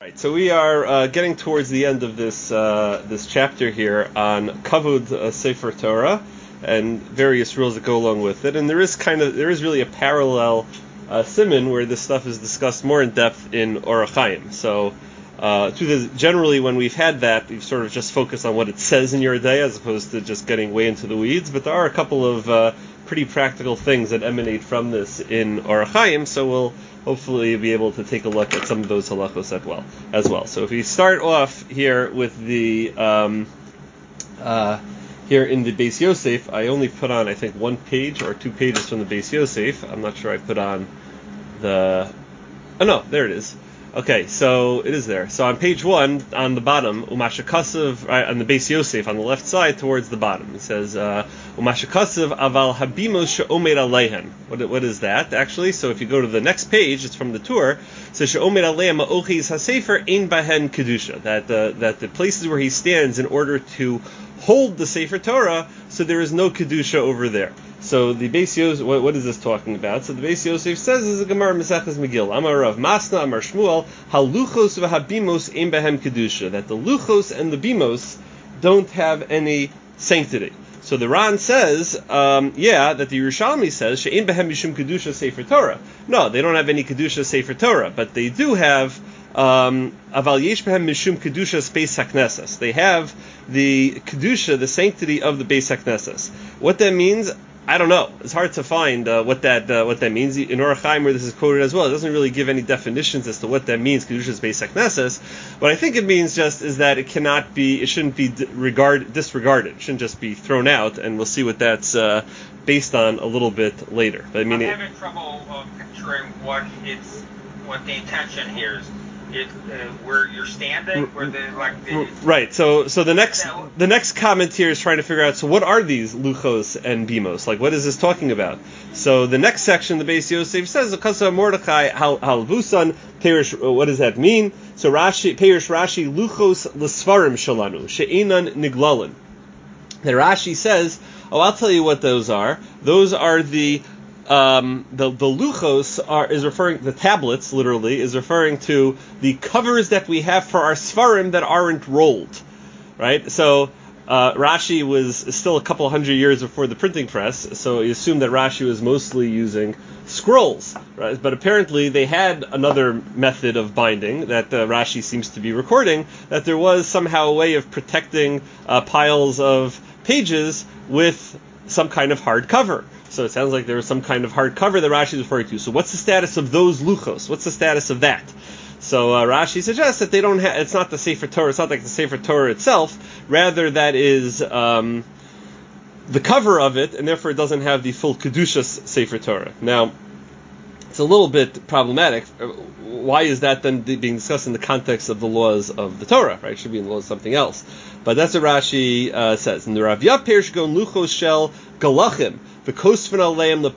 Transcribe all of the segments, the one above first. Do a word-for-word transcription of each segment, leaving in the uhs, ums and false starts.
Right, so we are uh, getting towards the end of this uh, this chapter here on Kavod uh, Sefer Torah and various rules that go along with it, and there is kind of there is really a parallel uh, siman where this stuff is discussed more in depth in Orach Chaim. So, uh, generally, when we've had that, we've sort of just focused on what it says in Yoreh De'ah as opposed to just getting way into the weeds. But there are a couple of uh, pretty practical things that emanate from this in Orach Chaim, so we'll hopefully be able to take a look at some of those halachos as well. As well. So if we start off here with the um, uh, here in the Beis Yosef, I only put on I think one page or two pages from the Beis Yosef. I'm not sure I put on the. Oh no, there it is. Okay, so it is there. So on page one, on the bottom, Umashakasav, right, on the Beis Yosef, on the left side towards the bottom, it says Umashakasav aval habimos she'omer aleihen. What what is that actually? So if you go to the next page, it's from the tour. It says she'omer aleihen ma'ochis hasefer ein bahen kedusha. That the that the places where he stands in order to hold the Sefer Torah, so there is no kedusha over there. So the Beis Yosef, what, what is this talking about? So the Beis Yosef says, "Is a Gemara Maseches Megillah. Amar Rav Masna, Amar Shmuel, haluchos v'habimos ein behem kedusha." That the luchos and the bimos don't have any sanctity. So the Ran says, um, yeah, that the Yerushalmi says she'ein behem mishum kedusha Sefer Torah. No, they don't have any kedusha Sefer Torah, but they do have aval yesh behem mishum kedusha Beis HaKnesses. They have the kedusha, the sanctity of the Beis HaKnesses. What that means, I don't know. It's hard to find uh, what that uh, what that means in Orach Chaim, where this is quoted as well. It doesn't really give any definitions as to what that means. Kedusha's Beis HaKnesses. What I think it means just is that it cannot be, it shouldn't be regard, disregarded. It shouldn't just be thrown out. And we'll see what that's uh, based on a little bit later. But I mean, I'm it, having trouble uh, picturing what it's what the intention here is. It, uh, where you're standing, where the like the, right. So, so the next the next comment here is trying to figure out. So, what are these luchos and bimos? Like, what is this talking about? So, the next section, the Beis Yosef says, "Kasa Mordechai halvusan perish." What does that mean? So, Rashi perish Rashi luchos l'svarim shalanu she'inan niglalin. Then Rashi says, "Oh, I'll tell you what those are. Those are the." Um, the the luchos are is referring the tablets literally is referring to the covers that we have for our svarim that aren't rolled, right? So uh, Rashi was still a couple hundred years before the printing press, so you assume that Rashi was mostly using scrolls, right? But apparently they had another method of binding that uh, Rashi seems to be recording, that there was somehow a way of protecting uh, piles of pages with some kind of hard cover. So it sounds like there was some kind of hard cover that Rashi is referring to. So what's the status of those luchos? What's the status of that? So uh, Rashi suggests that they don't have. It's not the Sefer Torah. It's not like the Sefer Torah itself. Rather, that is um, the cover of it, and therefore it doesn't have the full kedusha Sefer Torah. Now, it's a little bit problematic. Why is that then being discussed in the context of the laws of the Torah? Right? It should be in the laws of something else. But that's what Rashi uh, says. And the Rav Yapir gon luchos shel galachim. And the Rav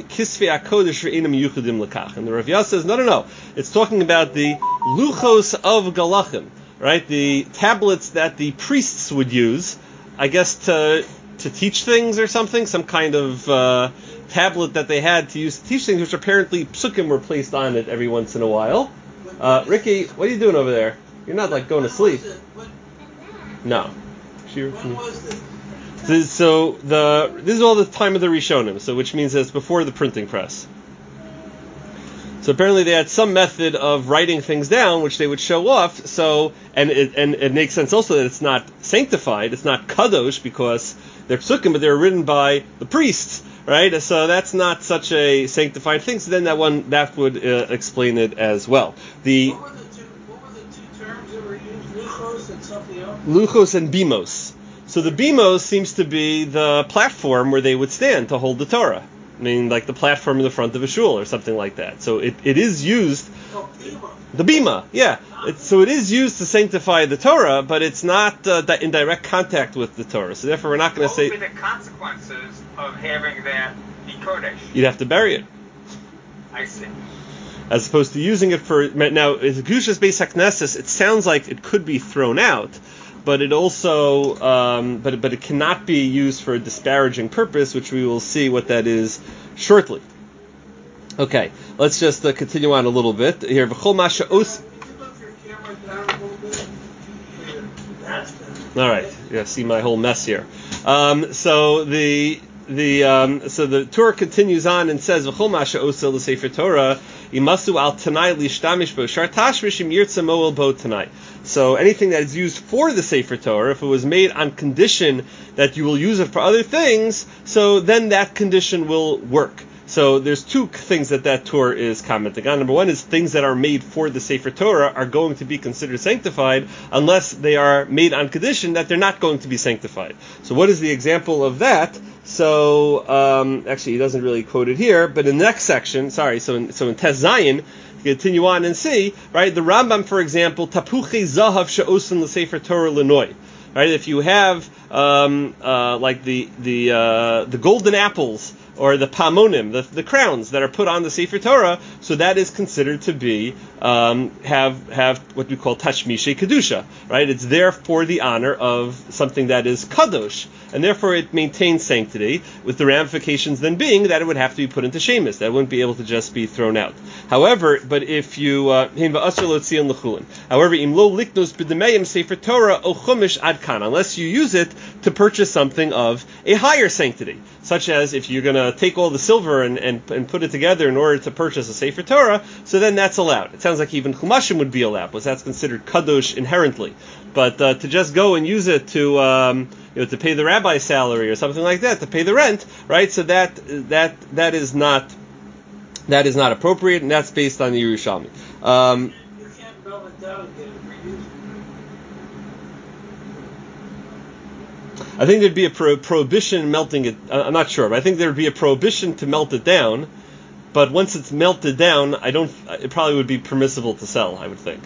Yah says, no, no, no. It's talking about the luchos of galachim, right? The tablets that the priests would use, I guess, to to teach things or something, some kind of uh, tablet that they had to use to teach things, which apparently psukim were placed on it every once in a while. Uh, Ricky, what are you doing over there? You're not like going to sleep. No. When was this? So, so the this is all the time of the Rishonim, so which means that it's before the printing press. So apparently they had some method of writing things down, which they would show off. So and it and it makes sense also that it's not sanctified, it's not kadosh because they're psukim, but they're written by the priests, right? So that's not such a sanctified thing. So then that one that would uh, explain it as well. The what were the two what were the two terms that were used? Luchos and something else. Luchos and bimos. So the bimos seems to be the platform where they would stand to hold the Torah. I mean, like the platform in the front of a shul or something like that. So it, it is used... Oh, bima. The bima, yeah. It, so it is used to sanctify the Torah, but it's not uh, in direct contact with the Torah. So therefore we're not going to say... What would be the consequences of having that be Kodesh? You'd have to bury it. I see. As opposed to using it for... Now, Kedusha's Beis HaKnesses, it sounds like it could be thrown out, but it also, um, but but it cannot be used for a disparaging purpose, which we will see what that is shortly. Okay, let's just uh, continue on a little bit here. V'chol masha os. If you look your camera it down a little bit. That's better. All right, yeah, see my whole mess here. Um, so the the um, so the Torah continues on and says, "V'chol masha osel l'sefer Torah imasu al tanai lishtamish bo shartash mishim yirtza moel bo tanai." So anything that is used for the Sefer Torah, if it was made on condition that you will use it for other things, so then that condition will work. So there's two things that that Torah is commenting on. Number one is things that are made for the Sefer Torah are going to be considered sanctified unless they are made on condition that they're not going to be sanctified. So what is the example of that? So um, actually, he doesn't really quote it here, but in the next section, sorry, so in, so in Tes Zayin, continue on and see, right, the Rambam, for example, Tapuchi Zahav She'osin L'Sefer Torah L'Noi. Right, if you have um, uh, like the the uh, the golden apples or the pamonim, the, the crowns that are put on the Sefer Torah, so that is considered to be um, have have what we call tashmishe kedusha. Right, it's there for the honor of something that is kadosh, and therefore it maintains sanctity. With the ramifications then being that it would have to be put into shemus, that wouldn't be able to just be thrown out. However, but if you however, im lo liknos b'demeim Sefer Torah o chumash ad kan, unless you use it to purchase something of a higher sanctity, such as if you're going to take all the silver and, and, and put it together in order to purchase a Sefer Torah, so then that's allowed. It sounds like even chumashim would be allowed, because that's considered kadosh inherently. But uh, to just go and use it to um, you know, to pay the rabbi's salary or something like that, to pay the rent, right? So that that that is not that is not appropriate, and that's based on the Yerushalmi. Um, You can't melt it down and get it reused. I think there'd be a pro- prohibition melting it. Uh, I'm not sure, but I think there'd be a prohibition to melt it down. But once it's melted down, I don't. It probably would be permissible to sell, I would think.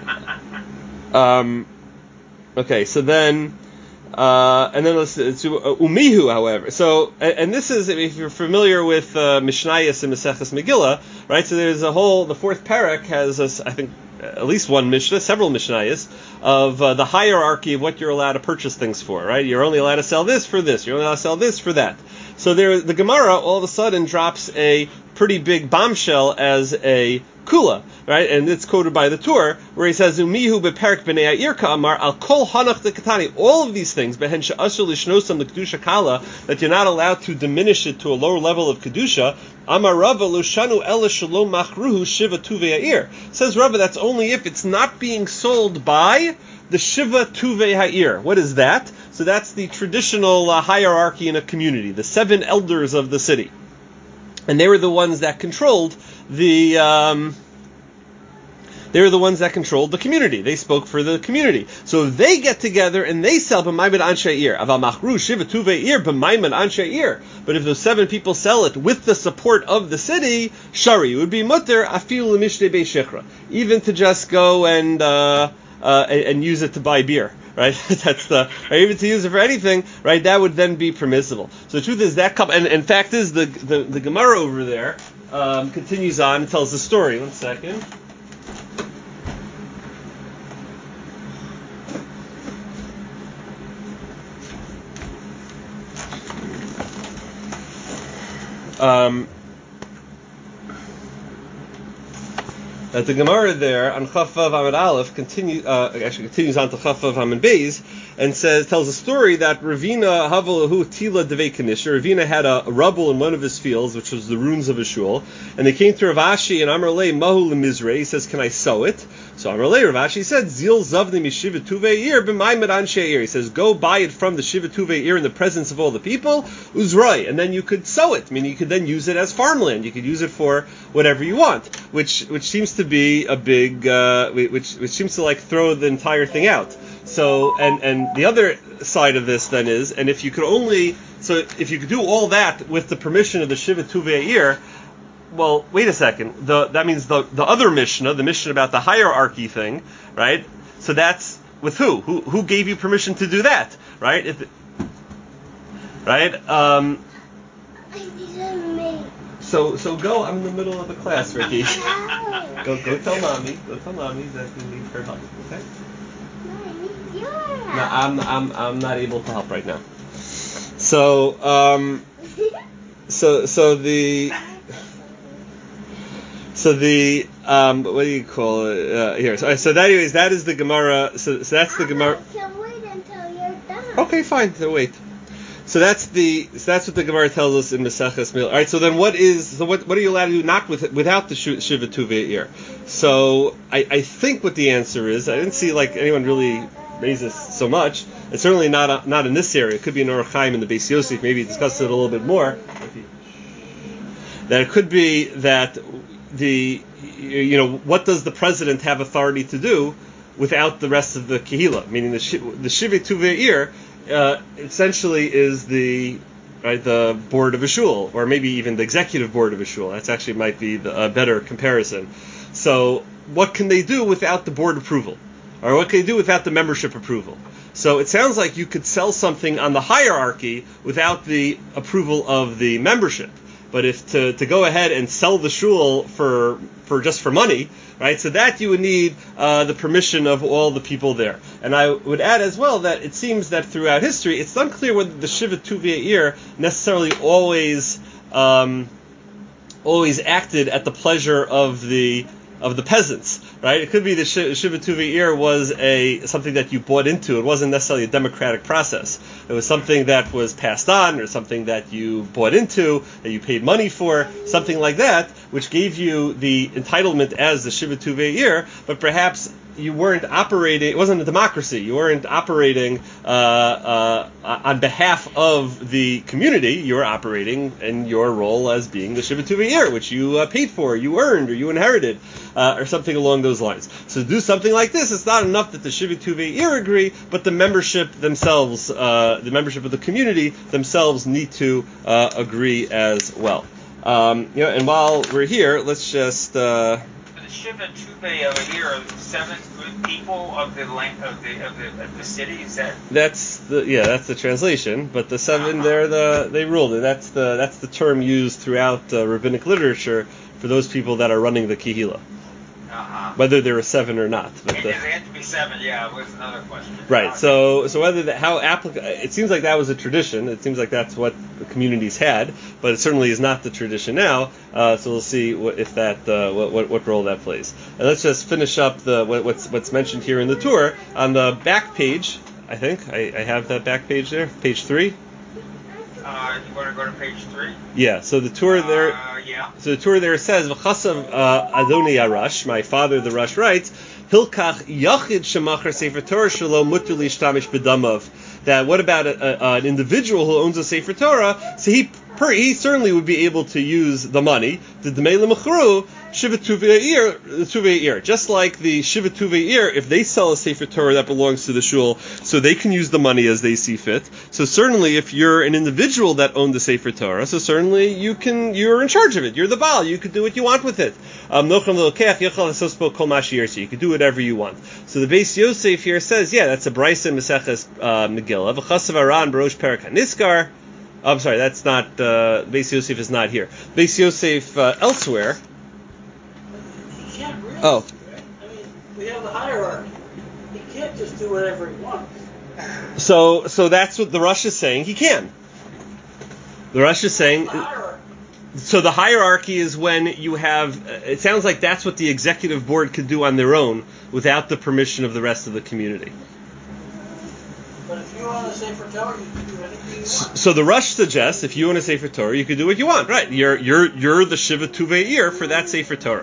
Um, okay, so then, uh, and then let's do uh, umihu. However, so and, and this is if you're familiar with uh, Mishnayos and Maseches Megillah, right? So there's a whole. The fourth parak has, a, I think, at least one Mishnah, several Mishnayos of uh, the hierarchy of what you're allowed to purchase things for, right? You're only allowed to sell this for this. You're only allowed to sell this for that. So there, the Gemara all of a sudden drops a pretty big bombshell as a kula, right? And it's quoted by the Tur, where he says, "Umihu beperek b'nei ha'ir ka'amar al kol hanach dekatani." All of these things, behen she'asur lishnosam l'kedusha kala, that you're not allowed to diminish it to a lower level of kedusha. Amar Rava lushanu ela shalom machruhu shiva tuvei ha'ir. Says Rava, that's only if it's not being sold by the shiva tuvei ha'ir. What is that? So that's the traditional uh, hierarchy in a community, the seven elders of the city. And they were the ones that controlled the um, they were the ones that controlled the community. They spoke for the community. So if they get together and they sell b'maymed anshe ir, aval machru shiva tuvei ir b'maymed anshe ir. But if those seven people sell it with the support of the city, shari, it would be mutter afilu l'mishnei bei shechra, even to just go and uh, uh, and, and use it to buy beer. Right, that's the or even to use it for anything. Right, that would then be permissible. So the truth is that couple, and, and fact is the the, the Gemara over there um, continues on and tells the story. One second. Um, that the Gemara there on Chafvav Amud Aleph continue, uh, actually continues on to Chafvav Amud Beis and says tells a story that Ravina Havalahu Tila Devei Kanisha. Ravina had a, a rubble in one of his fields, which was the ruins of a shul, and they came to Rav Ashi and Amar Lei Mahu Lemizrei. He says, "Can I sow it?" So Amar Lei Rav Ashi said, "Zil Zavni Mishiva Tuvei Ir b'Maymed Anshe Ir." He says, "Go buy it from the Shiva Tuvei Ir in the presence of all the people, Uzroi, and then you could sow it. I mean, you could then use it as farmland. You could use it for whatever you want." Which which seems to be a big, uh, which which seems to like throw the entire thing out. So, and, and the other side of this then is, and if you could only, so if you could do all that with the permission of the Shiva Tuvei Ir, well, wait a second, the, that means the, the other Mishnah, the Mishnah about the hierarchy thing, right? So that's with who? Who, who gave you permission to do that, right? If it, right? Um, so, so go, I'm in the middle of the class, Ricky. go, go tell mommy, go tell mommy that you need her help, okay? No, I'm I'm I'm not able to help right now. So um, so so the So the um, what do you call it uh, here? So, so that anyways, that is the Gemara. So, so that's the Gemara. I can wait until you're done. Okay, fine. So wait. So that's the so that's what the Gemara tells us in Maseches Mil. All right. So then, what is so what what are you allowed to do not with without the Shiva Tuvei ear? So I, I think what the answer is. I didn't see like anyone really raise this so much. It's certainly not a, not in this area. It could be in Orach Chaim in the Beis Yosef. Maybe discuss it a little bit more. That it could be that the you know what does the president have authority to do without the rest of the Kehila? Meaning the the Shiva Tuvei ear. Uh, essentially is the right the board of a shul, or maybe even the executive board of a shul. That's actually might be the, a better comparison. So what can they do without the board approval? Or what can they do without the membership approval? So it sounds like you could sell something on the hierarchy without the approval of the membership. But if to, to go ahead and sell the shul for for just for money, right? So that you would need uh, the permission of all the people there. And I would add as well that it seems that throughout history, it's unclear whether the Shiva Tuvei ear necessarily always um, always acted at the pleasure of the of the peasants, right? It could be the Shiva Tuvei ear was a something that you bought into. It wasn't necessarily a democratic process. It was something that was passed on, or something that you bought into, that you paid money for, something like that, which gave you the entitlement as the Shiva Tuvei ear, but perhaps you weren't operating, it wasn't a democracy, you weren't operating uh, uh, on behalf of the community, you were operating in your role as being the Shiva Tuvei ear, which you uh, paid for, you earned, or you inherited, uh, or something along those lines. So to do something like this, it's not enough that the Shiva Tuvei ear agree, but the membership themselves, uh, the membership of the community themselves need to uh, agree as well. Um, you know, and while we're here, let's just... Uh, Shiva Tuvei over here are seven good people of the land of the of the of the city. Is that? That's the yeah, that's the translation. But the seven, Uh-huh. they're the they ruled it. That's the that's the term used throughout uh, rabbinic literature for those people that are running the kehila, Uh-huh. whether there are seven or not. But It, the, it had to be seven. Yeah, it was another question. right. So so whether that how applicable, it seems like that was a tradition. It seems like that's what the communities had, but it certainly is not the tradition now. Uh, so we'll see what, if that uh, what, what what role that plays. And let's just finish up the what, what's what's mentioned here in the tour on the back page. I think I, I have that back page there, page three. Uh, you want to go to page three? Yeah. So the tour there. Uh, yeah. So the tour there says, "V'chasav uh, Adoni Arash." My father, the Rush, writes, "Hilkach yachid shemachar sefer Torah shelo mutar lishtamish bedamav." That what about a, a, an individual who owns a sefer Torah? So he per, he certainly would be able to use the money. The demei lemachru shiva tuvei ear, tuvei ear. Just like the shiva tuvei ear, if they sell a sefer Torah that belongs to the shul, so they can use the money as they see fit. So certainly, if you're an individual that owned the sefer Torah, so certainly you can you're in charge of it. You're the baal. You could do what you want with it. Um, you could do whatever you want. So the Beis Yosef here says, yeah, that's a brisa in Maseches uh, Megillah. V'chasav Aran barosh perak haniskar. Oh, I'm sorry, that's not uh, Beis Yosef is not here. Beis Yosef uh, elsewhere. He can't really. Oh. Right? I mean, we have the hierarchy. He can't just do whatever he wants. So, so that's what the Rush is saying. He can. The Rush is saying. The hierarchy. So the hierarchy is when you have. It sounds like that's what the executive board could do on their own without the permission of the rest of the community. But if you own a Sefer Torah, you can do anything you want. So the Rush suggests if you own a Sefer Torah, you can do what you want. Right? You're you're you're the Shiva Tuvei ear for that Sefer Torah.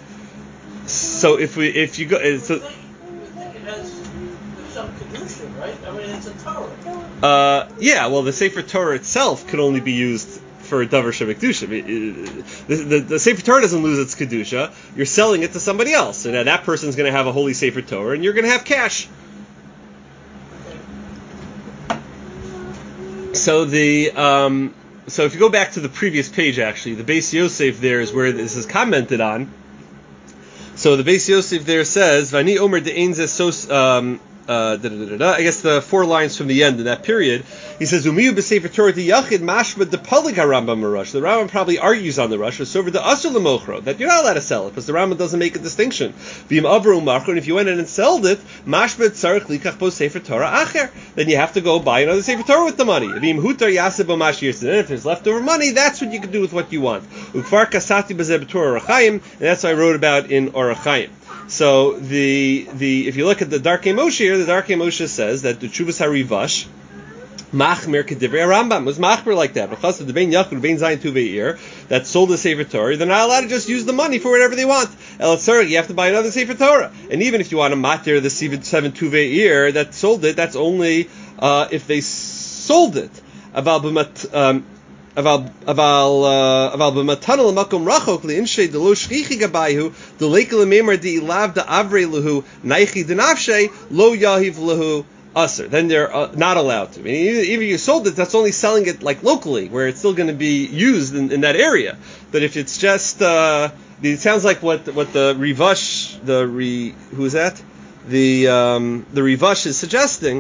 So if we if you go, so, You think, you think it has some kedusha, right? I mean, it's a Torah. uh, yeah, well, the Sefer Torah itself could only be used for a davar shebekdusha. The, the, the Sefer Torah doesn't lose its kedusha. You're selling it to somebody else, and that person's going to have a holy Sefer Torah, and you're going to have cash. So the um, so if you go back to the previous page, actually, the Beis Yosef there is where this is commented on. So the Beis Yosef there says, "Vani omer de'ein ze sos." Um, uh, da, da, da, da, I guess the four lines from the end in that period. He says, "Umiyu b'sefer Torah yachid mashma de polig harambam marush." The Rambam probably argues on the rush, so over the asur lemochro, that you're not allowed to sell it because the Rambam doesn't make a distinction. V'im avru machro, and if you went in and sold it, mashma tzarich likach bo sefer Torah acher, then you have to go buy another sefer Torah with the money. V'im hutar yaseh bo mash yirtzeh, and if there's leftover money, that's what you can do with what you want. Ukvar kasati b'zeh b'Torah Orachayim, and that's what I wrote about in Orachayim. So the the if you look at the Darkei Moshe here, the Darkei Moshe says that the Tshuvas HaRivash Machmer Kedivrei Rambam was Machmer like that. Because the Ben Yachud Ben Zayin Tuveir that sold the Sefer Torah, they're not allowed to just use the money for whatever they want. El Tzarek, you have to buy another Sefer Torah. And even if you want to matir the seven Tuveir that sold it, that's only uh, if they sold it. Aval b'mat um, Aval aval aval b'matan l'makom rachok li'inshe delo shchichi gabayhu delekel memar di'ilav da'avrei lehu naichi denafshe lo yahiv lehu aser. Then they're uh, not allowed to. I mean, even, even if you sold it, that's only selling it like locally, where it's still going to be used in, in that area. But if it's just, uh, it sounds like what what the Rivash, the re, who is that? The um, the Rivash is suggesting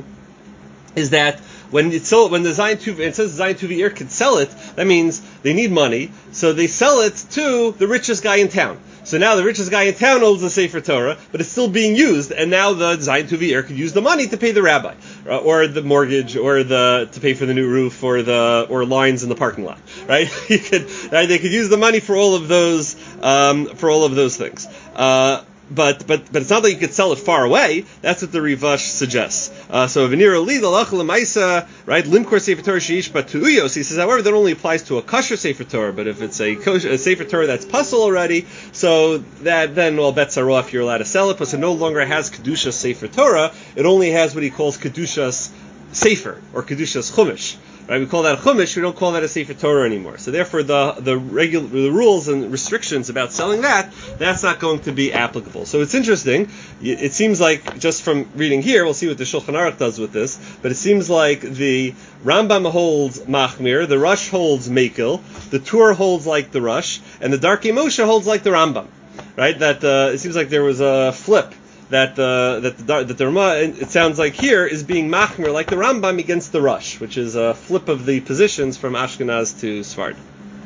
is that when it's sold, when the Zayin Tuvi, it says Zayin Tuvi can sell it, that means they need money, so they sell it to the richest guy in town. So now the richest guy in town owns the Sefer Torah, but it's still being used, and now the Zayin Tuvi could use the money to pay the rabbi, uh, or the mortgage, or the to pay for the new roof, or the or lines in the parking lot, right? you could, right? They could use the money for all of those, um, for all of those things. Uh, But but but it's not that you could sell it far away. That's what the Rivash suggests. Uh, so Venira Li the Lach Lemaisa, right? Limkor Sefer Torah Sheish Batuyos. He says, however, that only applies to a kosher Sefer Torah. But if it's a, kosher, a Sefer Torah that's puzzle already, so that then all bets are off. You're allowed to sell it, because it no longer has kedusha Sefer Torah. It only has what he calls kedushas Sefer or kedushas Chumash. Right, we call that a chumash. We don't call that a sefer Torah anymore. So therefore, the the regular the rules and restrictions about selling that, that's not going to be applicable. So it's interesting. It seems like, just from reading here, we'll see what the Shulchan Aruch does with this. But it seems like the Rambam holds machmir, the Rush holds mekil, the Tur holds like the Rush, and the Darkei Moshe holds like the Rambam. Right? That uh, it seems like there was a flip. That uh, that the that the Rama, it sounds like here, is being machmir like the Rambam against the Rush, which is a flip of the positions from Ashkenaz to Sfard.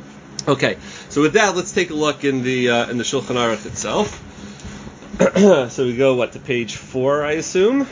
Okay, so with that, let's take a look in the uh, in the Shulchan Aruch itself. So we go what to page four, I assume.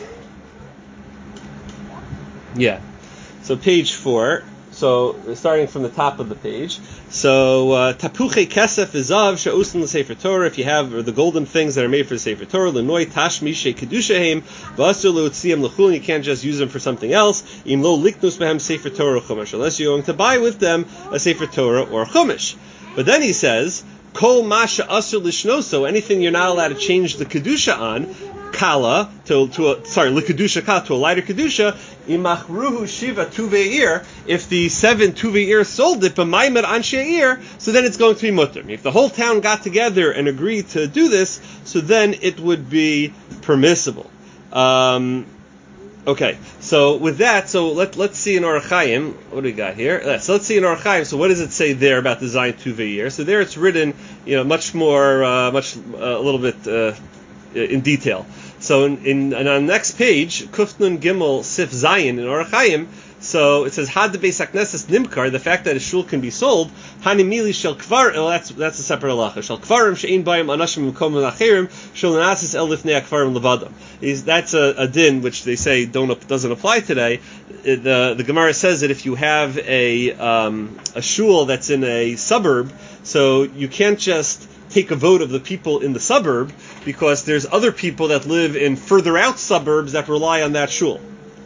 Yeah. So page four. So starting from the top of the page. So tapuche kesef izav she'usin l'sefer Torah. If you have or the golden things that are made for the sefer Torah, lenoi tashmi shekedushahem v'asur leutziam l'chulin. You can't just use them for something else. Im lo liknus behem sefer Torah or chumash, unless you're going to buy with them a sefer Torah or chumash. But then he says, kol masha asur lishnoso. Anything you're not allowed to change the kedusha on. Kala to to a, sorry lekadusha kala to a lighter kedusha imachruhu shiva tuveir. If the seven tuveir sold it b'maimed ansheir, so then it's going to be mutter. If the whole town got together and agreed to do this, so then it would be permissible. Um, okay, so with that, so let let's see in Orachayim. What do we got here? So let's see in Orachayim. So what does it say there about the Zayin tuveir? So there it's written, you know, much more, uh, much uh, a little bit. Uh, in detail. So in, in, in on the next page, Kufnun Gimel Sif Zayin in Orachayim, so it says Had Beis HaKnesses Nimkar, the fact that a shul can be sold, Hanimili Shel Kvar, well, that's that's a separate halacha. Shel Kvarim She'in Bayim Anashim M'kom Acherim Shel Nasis El Lifnei Kvarim Levadam. That's a, a din which they say don't doesn't apply today. The the Gemara says that if you have a um, a shul that's in a suburb, so you can't just take a vote of the people in the suburb, because there's other people that live in further out suburbs that rely on that shul.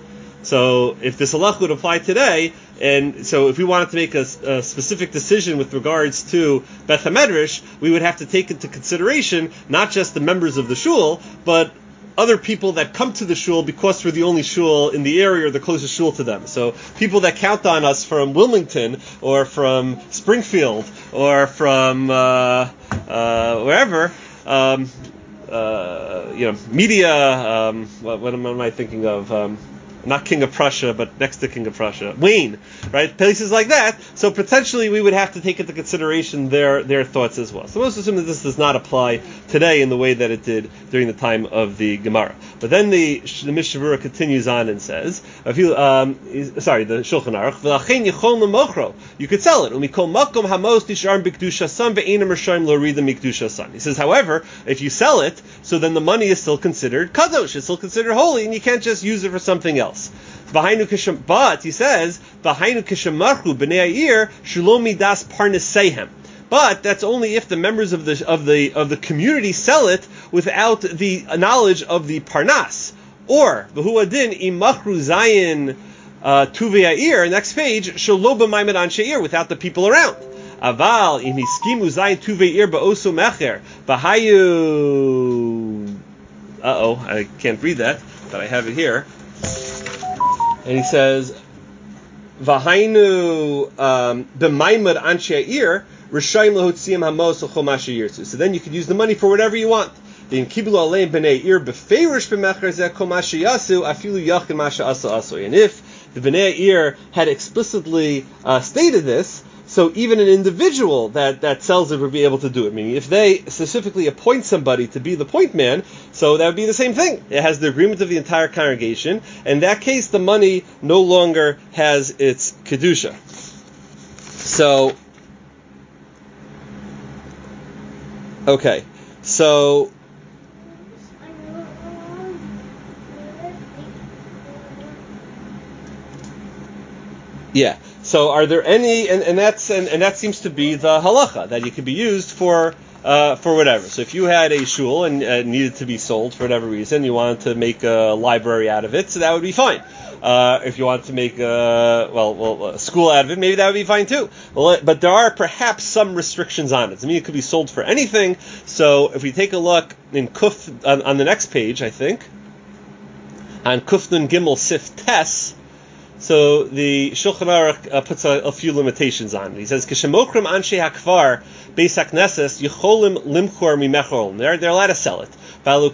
So if this halach would apply today, and so if we wanted to make a, a specific decision with regards to Beth HaMedrash, we would have to take into consideration not just the members of the shul, but other people that come to the shul because we're the only shul in the area or the closest shul to them. So people that count on us from Wilmington or from Springfield or from uh, uh, wherever, um, uh, you know, media. Um, what, what am I thinking of? Um, not King of Prussia, but next to King of Prussia, Wayne, right? Places like that. So potentially we would have to take into consideration their their thoughts as well. So most assume that this does not apply today in the way that it did during the time of the Gemara. But then the the Mishnah Berurah continues on and says, if you, um, is, sorry, the Shulchan Aruch, v'lachein yichol l'mochro, you could sell it. Umikol makom hamos tisharim b'kedusha san ve'enam rishayim l'orida mikdusha san. He says, however, if you sell it, so then the money is still considered kadosh, it's still considered holy, and you can't just use it for something else. But he says, v'hainu kishamarchu b'nei ha'ir shulo midas parnesehem. But that's only if the members of the of the of the community sell it without the knowledge of the parnas. Or v'hu adin imachru zayin tuvei ha'ir. Next page, shelo b'maimed anshe ir, without the people around. Aval im hiskimu zayin tuvei ha'ir ba'osu mecher v'hayu. Uh oh, I can't read that, but I have it here. And he says, v'hainu b'maimed anshe ir. So then you could use the money for whatever you want. And if the Bnei Ir had explicitly uh, stated this, so even an individual that, that sells it would be able to do it. Meaning, if they specifically appoint somebody to be the point man, so that would be the same thing. It has the agreement of the entire congregation. In that case, the money no longer has its kedusha. So, okay, so yeah. So are there any, and, and that's and, and that seems to be the halacha, that it could be used for uh, for whatever. So if you had a shul and uh, needed to be sold for whatever reason, you wanted to make a library out of it, so that would be fine. Uh, if you want to make a, well, well, a school out of it, maybe that would be fine too. Well, but there are perhaps some restrictions on it. I mean, it could be sold for anything. So if we take a look in Kuf, on, on the next page, I think, on Kuf Nun Gimel Sif Tes, so the Shulchan Aruch uh, puts a, a few limitations on it. He says, "K'shemokrim anshe hakvar beis hakneses yicholim limchor mimechol." They're they're allowed to sell it. The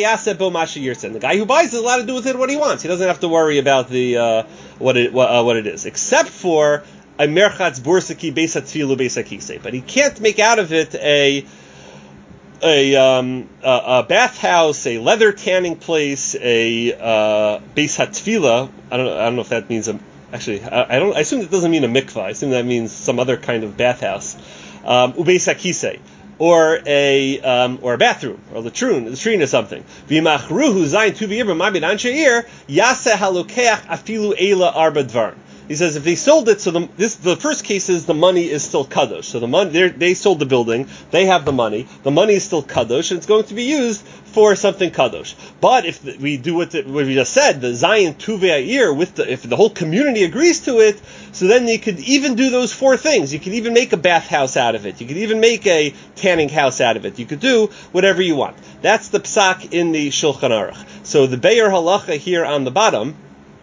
guy who buys it is allowed to do with it what he wants. He doesn't have to worry about the uh, what it what, uh, what it is, except for a merchatz bursaki beis hatfilu beis hakisei. But he can't make out of it a a um, a, a bathhouse, a leather tanning place, a uh, beis hatfila. I don't know, I don't know if that means a actually I, I don't I assume that doesn't mean a mikvah. I assume that means some other kind of bathhouse. Um, ubeis hakisei. Or a um, or a bathroom, or a latrine, a latrine or something. V'imachruhu zayin tu v'yibra ma'bid anshe ir yaseh halokeach afilu eila arba dvarim. He says if they sold it, so the this the first case is the money is still kadosh. So the money they sold the building, they have the money, the money is still kadosh, and it's going to be used for something kadosh. But if the, we do what, the, what we just said, the zayin tu v'yir, with the if the whole community agrees to it, so then you could even do those four things. You could even make a bathhouse out of it. You could even make a tanning house out of it. You could do whatever you want. That's the psak in the Shulchan Aruch. So the Be'er Halacha here on the bottom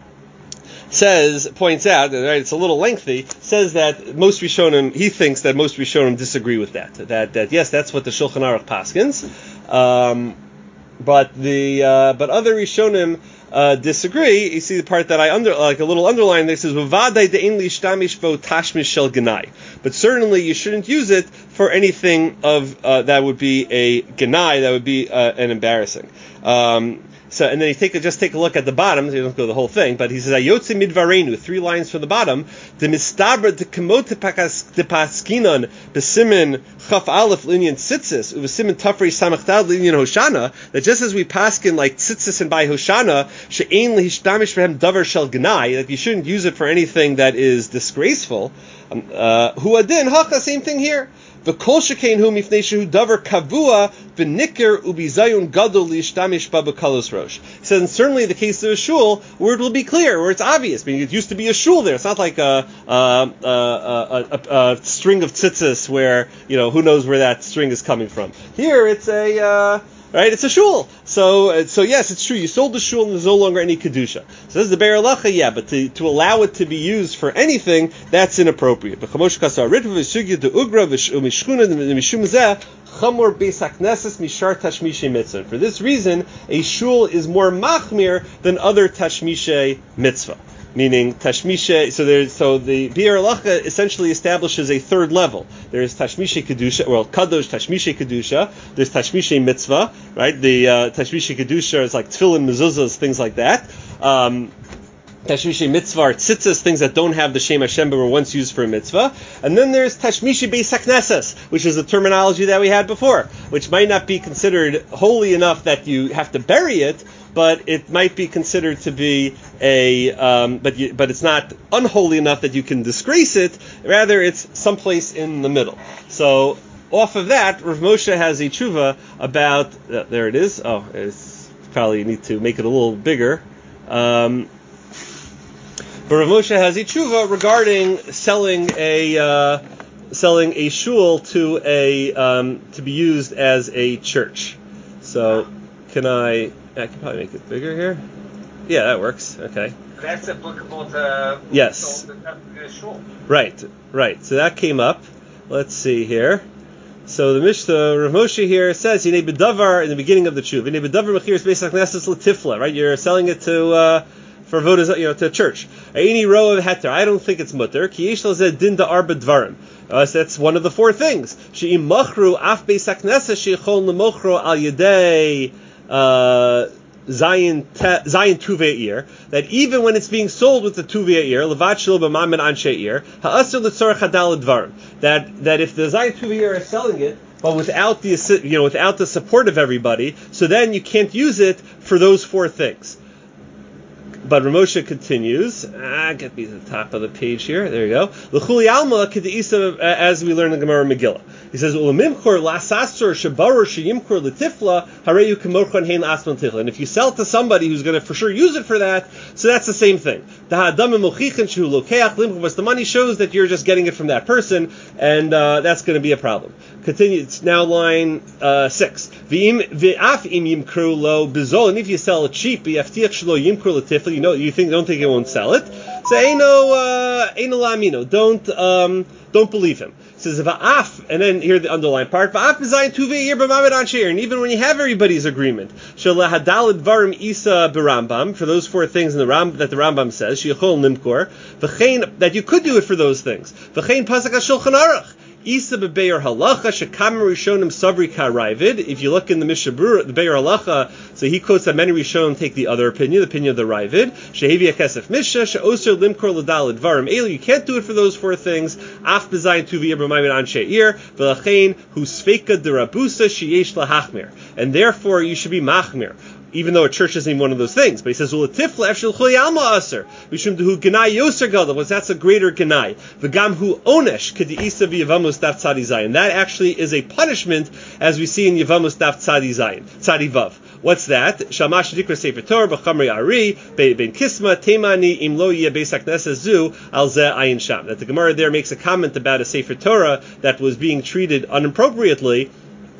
says, points out, right, it's a little lengthy, says that most Rishonim, he thinks that most Rishonim disagree with that. That, that yes, that's what the Shulchan Aruch paskins, um, but the, uh, but other Rishonim uh, disagree. You see the part that I under, like a little underline, that says, "V'vadai de'en lishtamish bo tashmish shel genai." But certainly you shouldn't use it for anything of, uh, that would be a genai, that would be, uh, an embarrassing. Um, So, and then you take a, just take a look at the bottom. So you don't go the whole thing, but he says, "Ayotze midvarenu," three lines from the bottom. The mistabra de kemot de paskinon besimin chaf aleph linyan tzitzis uvesimin tafrei samachtad linyan hoshana. That just as we paskin like tzitzis and by hoshana she'ein lehishtamish v'hem davar shel gnai, that you shouldn't use it for anything that is disgraceful. Hu adin hacha, same thing here. V'kol shekein hu mifnei shehu davar kavua v'nikir ubizayun gadol lishtamish ba b'kalos rosh. He says, and certainly the case of a shul, where it will be clear, where it's obvious. I mean, it used to be a shul there. It's not like a, a, a, a, a, a string of tzitzis where, you know, who knows where that string is coming from. Here, it's a, uh, right, it's a shul. So, so yes, it's true. You sold the shul and there's no longer any kedusha. So this is the Be'er Halacha, yeah, but to, to allow it to be used for anything, that's inappropriate. For this reason, a shul is more machmir than other tashmishe mitzvah. meaning Tashmisha. So there's so the Biur Halacha essentially establishes a third level. There's Tashmisha Kedusha, well, Kadosh Tashmisha Kedusha. There's Tashmisha Mitzvah, right? The uh, Tashmisha Kedusha is like tefillin, mezuzahs, things like that. Um, Tashmisha Mitzvah are tzitzis, things that don't have the Shem Hashem but were once used for a mitzvah. And then there's Tashmisha Beis HaKnesses, which is the terminology that we had before, which might not be considered holy enough that you have to bury it, but it might be considered to be a, um, but you, but it's not unholy enough that you can disgrace it. Rather, it's someplace in the middle. So off of that, Rav Moshe has a tshuva about. Uh, there it is. Oh, it's probably need to make it a little bigger. Um, but Rav Moshe has a tshuva regarding selling a uh, selling a shul to a um, to be used as a church. So can I? I can probably make it bigger here. Yeah, that works. Okay. That's applicable to yes. the, the shul. Right, right. So that came up. Let's see here. So the Mishnah, Rav Moshe here says, "Yinei bedavar" in the beginning of the tshuva. "Yinei bedavar mechiras beis haknesses l'tifla." Right, you're selling it to uh, for vodas, you know, to a church. Aini row of heter. I don't think it's mutter. Ki yesh lezeh din da'arba dvarim. Uh, so that's one of the four things. She'im machru af beis haknesses sheichol lemochro al yedei. Uh, Zayin Zayin Tuve'ir, that even when it's being sold with the Tuve'ir, Levat Shelo B'Mamen Anshe'ir, Ha'asr L'Tzorach Hadal Dvarim, that that if the Zayin Tuve'ir is selling it, but without the you know without the support of everybody, so then you can't use it for those four things. But Ramosha continues. Ah, get me to the top of the page here. There you go. L'chuli alma k'de'isa, as we learn in Gemara Megillah. He says, "Ulamimkor lasasur shabarur sheyimkor letifla hareyu k'morchan hein asman tifla." And if you sell to somebody who's going to for sure use it for that, so that's the same thing. The money shows that you're just getting it from that person, and uh, that's going to be a problem. Continue. It's now line uh, six. V'im v'af im yimkru lo bizol. And if you sell it cheap, yaftiach shelo yimkor letifla. You know, you think don't think it won't sell it. So eino uh, eino lamino. Don't um, don't believe him. It says va'af, and then here the underlined part. Va'af b'zayin tuve'ir b'mamed ansheir. And even when you have everybody's agreement, shela hadal dvarim isa b'Rambam, for those four things in the Ram that the Rambam says, sheyachol nimkor v'chein, that you could do it for those things. V'chein pasuk HaShulchan Aruch. Isa bebeir halacha shekam rishonim sabri karavid. If you look in the Mishnah Berurah, the Beir Halacha, so he quotes that many rishonim take the other opinion, the opinion of the Ravid. Shehevi akesef misha sheoser limkor l'dal dvarim elu. You can't do it for those four things. Af bezayin tuvi b'maymin ansheir v'lachein hu sveika derabusa sheyesh lahachmir. And therefore you should be machmir, even though a church isn't even one of those things. But he says, "Ulatifla efshel chuli alma aser mishum dehu genai yoser gadol." Was that's a greater genai? V'gam hu onesh k'diisa v'yavamos daf tzadi zayin. That actually is a punishment, as we see in Yavamos daf tzadi zayin, tzadi vav. What's that? Shamash dikra sefer Torah b'chamri ari ben kisma temani im lo yeh beis haknesses zu al zeh ayin sham. That the Gemara there makes a comment about a sefer Torah that was being treated inappropriately.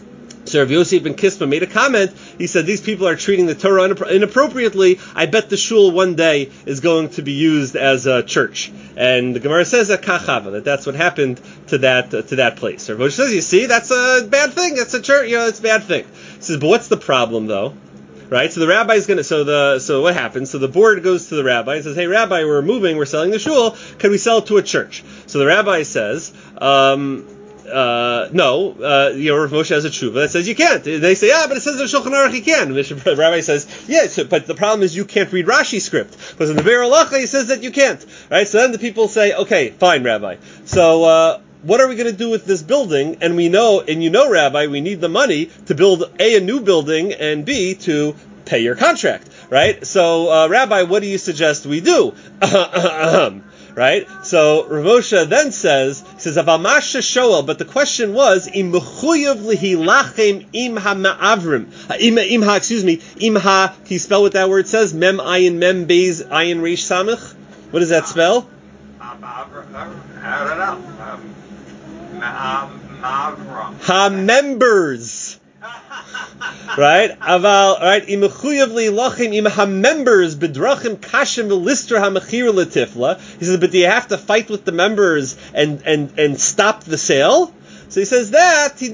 So Rav Yosef ben Kisma made a comment. He said, these people are treating the Torah inappropriately. I bet the shul one day is going to be used as a church. And the Gemara says that kachava, that that's what happened to that uh, to that place. So Rav Moshe says, you see, that's a bad thing. That's a church, you know, it's a bad thing. He says, but what's the problem though? Right? So the rabbi is going to, so the, so what happens? So the board goes to the rabbi and says, hey rabbi, we're moving, we're selling the shul. Can we sell it to a church? So the rabbi says, um, Uh, no, uh, you know, Rav Moshe has a tshuva that says you can't. They say, ah, but it says in Shulchan Aruch you can. The rabbi says, yes, yeah, but the problem is you can't read Rashi script. Because in the Beir Halacha he says that you can't. Right? So then the people say, okay, fine, rabbi. So, uh, what are we going to do with this building? And we know, and you know, rabbi, we need the money to build A, a new building, and B, to pay your contract. Right? So, uh, rabbi, what do you suggest we do? Right? So Rav Moshe then says, he says, Avamasha Shoel, but the question was, Im mechuyev lihilachem im ha-ma'avrim. Im, im ha, excuse me, im ha, can you spell what that word says? Mem ayin mem beis ayin reish samach? What does that spell? I don't know. Um, Ha-members. Right? Aval, right? Im mechuyev lihilachem im ha-members bedrachim kashem v'listra ha-mechira l'tifla. He says, but do you have to fight with the members and, and, and stop the sale? So he says that he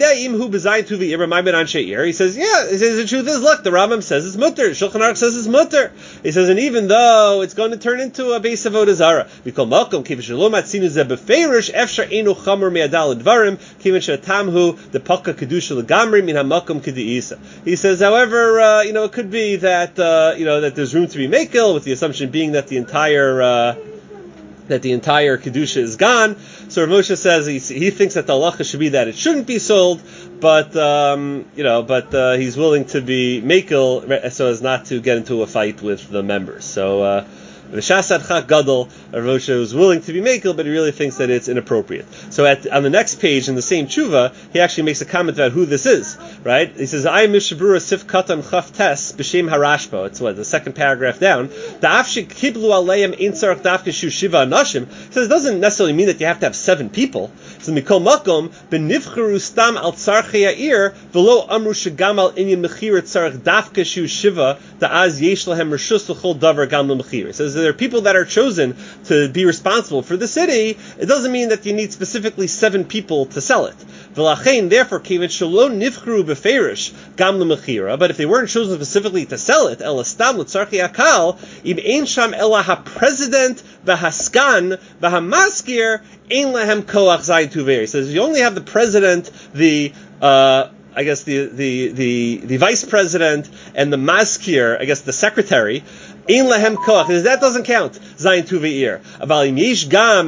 says, yeah, he says the truth is, look, the Rambam says it's mutter, Shulchan Aruch says it's mutter. He says, and even though it's going to turn into a base of avodah zara, we call malkum kiv shalom atzinu ze beferish efshar enu chamor me'adal dvarim kiv shetamhu the paka kedusha legamri min hamakom kediisa. He says, however, uh, you know, it could be that uh, you know that there's room to be makel, with the assumption being that the entire uh, that the entire kedusha is gone. So Rav Moshe says he, he thinks that the halacha should be that it shouldn't be sold, but um, you know, but uh, he's willing to be makel so as not to get into a fight with the members. So uh, V'shas adchak gadol, Rav Moshe was willing to be makel, but he really thinks that it's inappropriate. So at, on the next page in the same tshuva, he actually makes a comment about who this is. Right? He says, "I mishabura sif katan chaf tes b'shem harashba." It's what the second paragraph down. Da'afshik kiblu aleim ein tzarach dafke shu shiva anashim. He says it doesn't necessarily mean that you have to have seven people. So mikol makom benivcharu stam al tzarchei ha'ir v'lo amru shegam al inyan mechira tzarach dafke shu shiva da'az yesh lahem reshus l'chol davar gam l'mechira. He says there are people that are chosen to be responsible for the city. It doesn't mean that you need specifically seven people to sell it. V'lachein, therefore, kivin shelo nivcharu beferish gam l'mechira. But if they weren't chosen specifically to sell it, ela stam l'tzarchei hakal, im ein sham ela ha-president v'haskan v'hamaskir ein lahem koach zayin tuver. He says you only have the president, the uh, I guess the, the the the vice president, and the maskir, I guess the secretary. Ein lahem koach. That doesn't count. Zayin tuver. Aval im yesh gam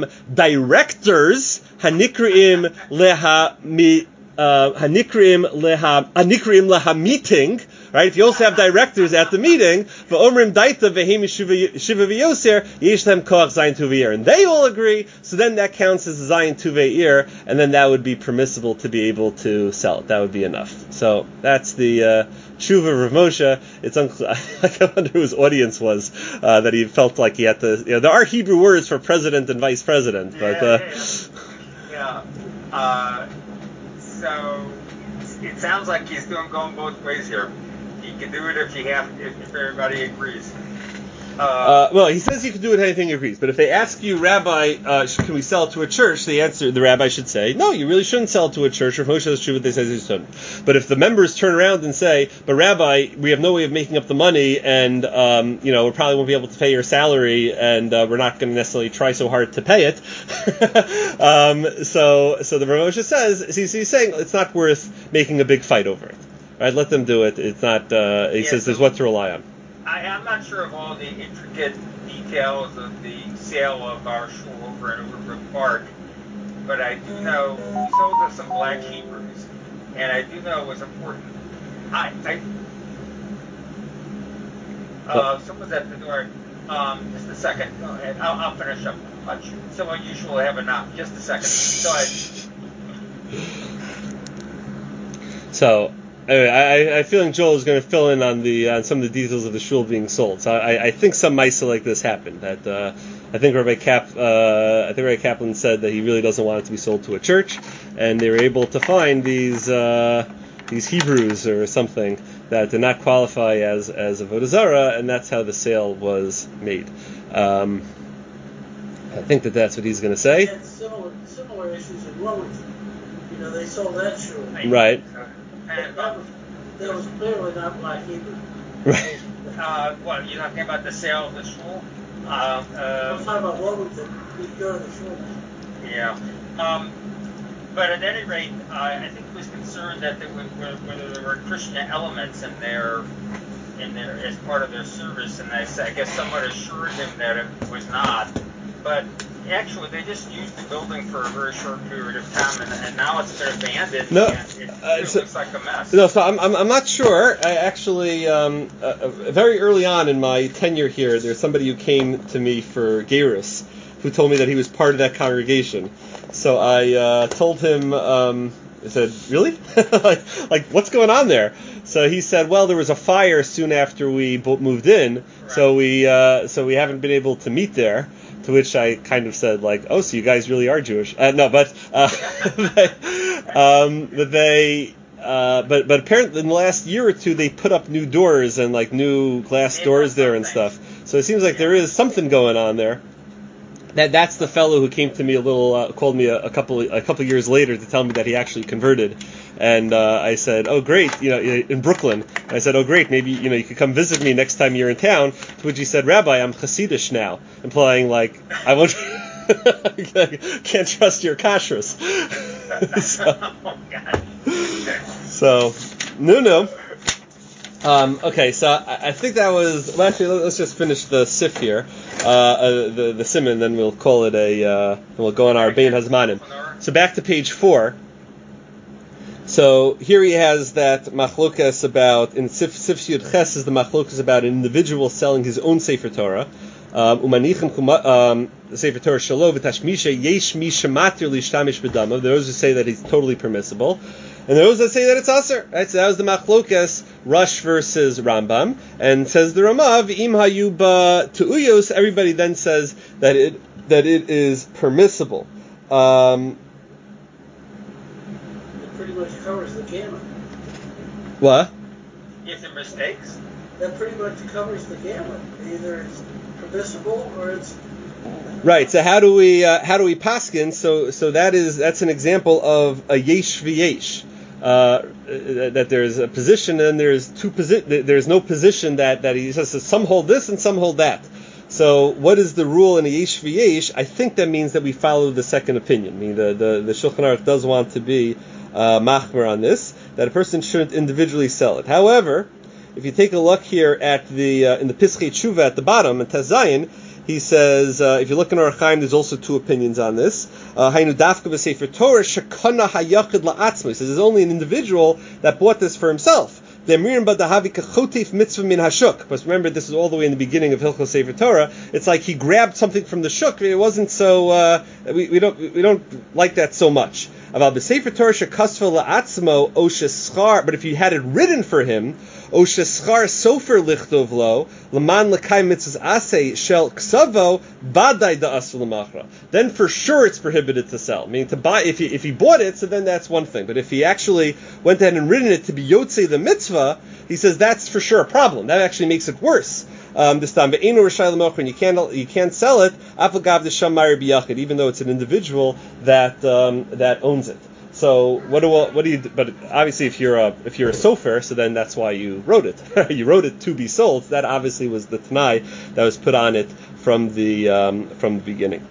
directors hanikrim leha mi. Uh, hanikrim leha hanikrim leha meeting, right? If you also have directors at the meeting, v'omrim daita v'hem shiva v'yoser yesh them koach zayin tuveir, and they all agree. So then that counts as zayin tuveir, and then that would be permissible to be able to sell it. That would be enough. So that's the uh, tshuva of Rav Moshe. It's unclear. I wonder who his audience was uh, that he felt like he had to. You know, there are Hebrew words for president and vice president, but uh, yeah. yeah. Uh, So it sounds like he's doing going both ways here. He can do it if you have, if, if everybody agrees. Uh, uh, well, he says you can do it anything he agrees. But if they ask you, Rabbi, uh, can we sell it to a church? The answer, the rabbi should say, no, you really shouldn't sell it to a church. Rav Moshe is true, but they say you shouldn't. But if the members turn around and say, but Rabbi, we have no way of making up the money, and um, you know, we probably won't be able to pay your salary, and uh, we're not going to necessarily try so hard to pay it. um, so, so the Rav Moshe says, he's, he's saying it's not worth making a big fight over it. Right? Let them do it. It's not. Uh, he yeah, says so there's what to rely on. I, I'm not sure of all the intricate details of the sale of our shul over in Overbrook Park, but I do know we sold us some black Hebrews, and I do know it was important. I, I uh, someone's at the door. Um, just a second. Go ahead. I'll, I'll finish up. Much so unusual to have a knock. Just a second. Go ahead. So. Anyway, I, I feeling Joel is going to fill in on the on some of the details of the shul being sold. So I, I think some Maisa like this happened. That uh, I think Rabbi Cap, uh, I think Rabbi Kaplan said that he really doesn't want it to be sold to a church, and they were able to find these uh, these Hebrews or something that did not qualify as as avodah zara, and that's how the sale was made. Um, I think that that's what he's going to say. They had similar similar issues in Wilmington. You know, they sold that shul. Right. That, that, was, that was clearly not black Hebrew. Right. Uh, what, you're talking about the sale of the shul? Uh, uh, I'm talking about Wilmington. You go to the shul. Yeah. Um, but at any rate, uh, I think he was concerned that there were, whether there were Christian elements in their, in their, as part of their service, and I, I guess someone assured him that it was not. But actually, they just used the building for a very short period of time, and, and now it's been abandoned. No, and it, uh, it so, looks like a mess. No, so I'm I'm, I'm not sure. I actually, um, uh, very early on in my tenure here, there's somebody who came to me for Geirus, who told me that he was part of that congregation. So I uh, told him, um, I said, really? like, like, what's going on there? So he said, well, there was a fire soon after we moved in, right. so we uh, so we haven't been able to meet there. To which I kind of said, like, oh, so you guys really are Jewish? Uh, no, but uh, um, but they, uh, but but apparently in the last year or two they put up new doors and like new glass doors there and stuff. So it seems like there is something going on there. That that's the fellow who came to me a little, uh, called me a, a couple a couple years later to tell me that he actually converted, and uh, I said, oh great, you know, in Brooklyn. And I said, oh great, maybe you know you could come visit me next time you're in town. To which he said, Rabbi, I'm Hasidish now, implying like I won't, can't trust your kashrus. so, Oh God. so, no, no. Um, okay, so I, I think that was. Well, actually, let's just finish the sif here, uh, uh, the the simon, then we'll call it a. Uh, and we'll go on our bein hazmanim. So back to page four. So here he has that machlokas about in sif sif yud ches is the machlokas about an individual selling his own sefer Torah. Umanichem um, sefer Torah shelo v'tashmisha yesh misha matir lishtamish b'damav. Those who say that it's totally permissible. And those that say that it's aser, right? So that was the machlokas, Rush versus Rambam, and says the Ramav, im hayuba tu'uyos. Everybody then says that it that it is permissible. Um, It pretty much covers the gamut. what? If there are mistakes. That pretty much covers the gamut. Either it's permissible or it's Right. So how do we uh, how do we paskin? So so that is that's an example of a yesh v'yesh. Uh, that there's a position and there's two posi- there's no position that, that he says some hold this and some hold that. So what is the rule in a yesh v'yesh? I think that means that we follow the second opinion. I mean the the, the Shulchan Aruch does want to be uh, machmer on this, that a person shouldn't individually sell it. However, if you take a look here at the uh, in the Pischei Tshuva at the bottom in Tazayin, he says, uh, if you look in Orach Chaim, there's also two opinions on this. Hainu dafka b'sefer Torah shekana hayachid la'atzmo. He says there's only an individual that bought this for himself. But remember, this is all the way in the beginning of Hilchos Sefer Torah. It's like he grabbed something from the shuk. It wasn't so. Uh, we, we don't we don't like that so much. But if you had it written for him, Osheschar sofer lichtov lo leman lekai mitzvahs asay shel ksavo badai da'asul lemachra. Then for sure it's prohibited to sell. I mean, to buy if he if he bought it, so then that's one thing. But if he actually went ahead and written it to be yotzei the mitzvah, he says that's for sure a problem. That actually makes it worse. Um, this time, ve'enu rishai lemachra, you can't you can't sell it afagav d'sham ma'ir biyachid, even though it's an individual that um, that owns it. So what do what do you? But obviously, if you're a if you're a sofer, so then that's why you wrote it. You wrote it to be sold. That obviously was the Tanai that was put on it from the um, from the beginning.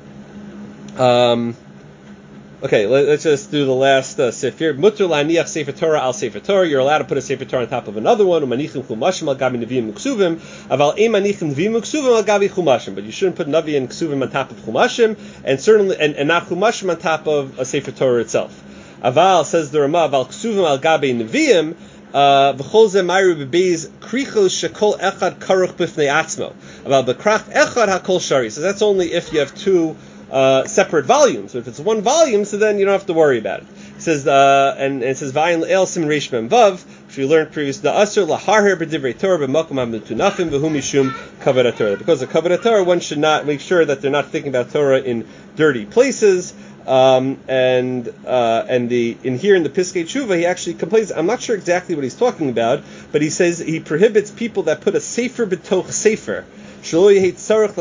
Um, okay, let, let's just do the last uh, sefer. Mutter la'aniach sefer Torah al sefer Torah. You're allowed to put a sefer Torah on top of another one. Umanichim chumashim al gabi neviim uksuvim. Aval ein manichim neviim uksuvim al gabi chumashim. But you shouldn't put navi and ksuvim on top of chumashim, and certainly and, and not chumashim on top of a sefer Torah itself. Aval, says the Rama, Aval ksuvim al gabe neviim, v'chol ze mayru bebeis krichos shekol echad karuch b'fnei atzmo. Aval bekrach echad hakol shari. So that's only if you have two uh, separate volumes. So if it's one volume, so then you don't have to worry about it. It says, uh, and, and it says, Vayin le'el sim reish mem vav, which we learned previously, the asur laharher b'divrei Torah b'makom ha'metunafim v'hu mishum kavod Torah. Because of kavod Torah, one should not make sure that they're not thinking about Torah in dirty places. Um, and uh, and the in here in the Piskei Tshuva, he actually complains. I'm not sure exactly what he's talking about, but he says he prohibits people that put a sefer b'toch sefer. So he doesn't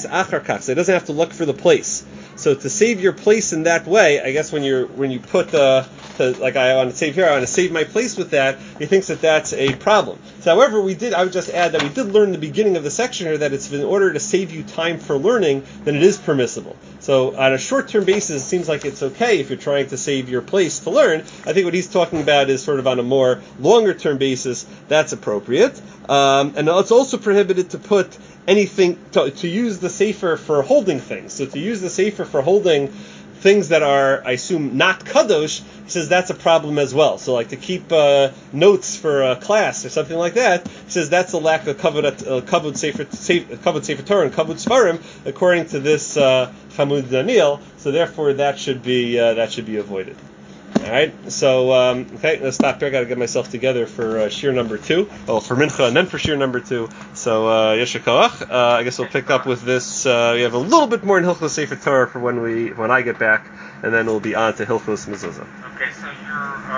have to look for the place. So to save your place in that way, I guess when you're when you put uh, to, like I want to save here, I want to save my place with that. He thinks that that's a problem. So, however, we did. I would just add that we did learn in the beginning of the section here that it's in order to save you time for learning, then it is permissible. So on a short-term basis, it seems like it's okay if you're trying to save your place to learn. I think what he's talking about is sort of on a more longer-term basis, that's appropriate. Um, and it's also prohibited to put anything, to, to use the sefer for holding things. So to use the sefer for holding things that are, I assume, not kadosh, he says that's a problem as well. So like to keep uh, notes for a class or something like that, he says that's a lack of kavod uh, kavod sefer kavod sefer Torah and kavod svarim, according to this uh, Hamud Daniel. So therefore, that should be uh, that should be avoided. All right. So um, okay, let's stop here. I got to get myself together for uh, shir number two. Well, for mincha and then for shir number two. So uh, yesha koach. Uh, I guess we'll pick up with this. Uh, we have a little bit more in Hilchos Sefer Torah for when we when I get back, and then we'll be on to Hilchos Mezuzah. Okay, so you're. Uh